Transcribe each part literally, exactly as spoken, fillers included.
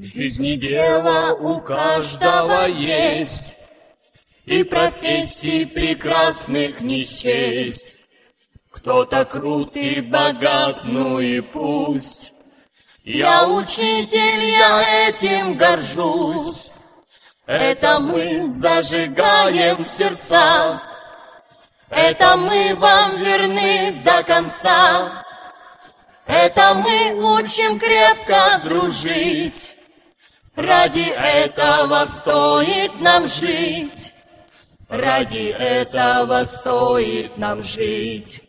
В жизни дело у каждого есть, и профессий прекрасных не счесть. Кто-то крут и богат, ну и пусть. Я учитель, я этим горжусь. Это мы зажигаем сердца, это мы вам верны до конца. Это мы учим крепко дружить. Ради этого стоит нам жить. Ради этого стоит нам жить.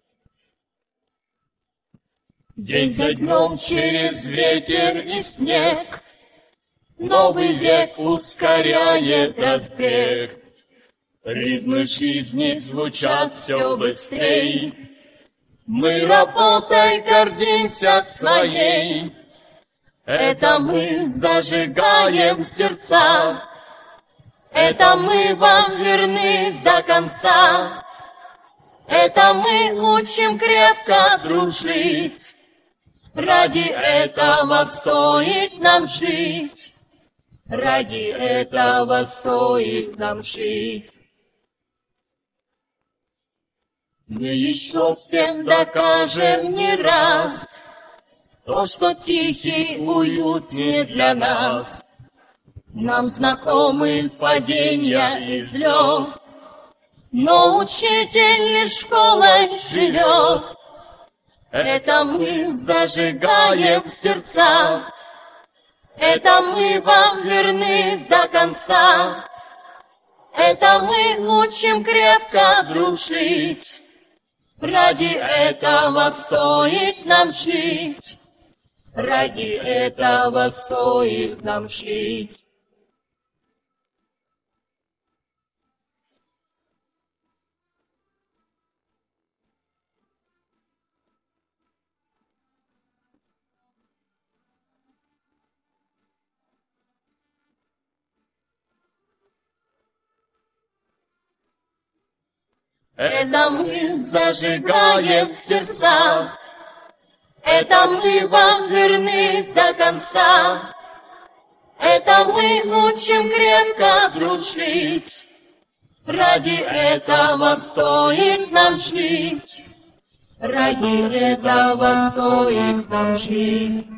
День за днем через ветер и снег новый век ускоряет разбег. Ритмы жизни звучат все быстрей. Мы работой гордимся своей. Это мы зажигаем сердца, это мы вам верны до конца. Это мы учим крепко дружить. Ради этого стоит нам жить. Ради этого стоит нам жить. Мы еще всем докажем не раз то, что тихий уют не для нас. Нам знакомы падения и взлет, но учитель лишь школой живет. Это мы зажигаем сердца, это мы вам верны до конца. Это мы учим крепко дружить. Ради этого стоит нам жить. Ради этого стоит нам жить. Это мы зажигаем сердца, это мы вам верны до конца. Это мы учим крепко дружить. Ради этого стоит нам жить. Ради этого стоит нам жить.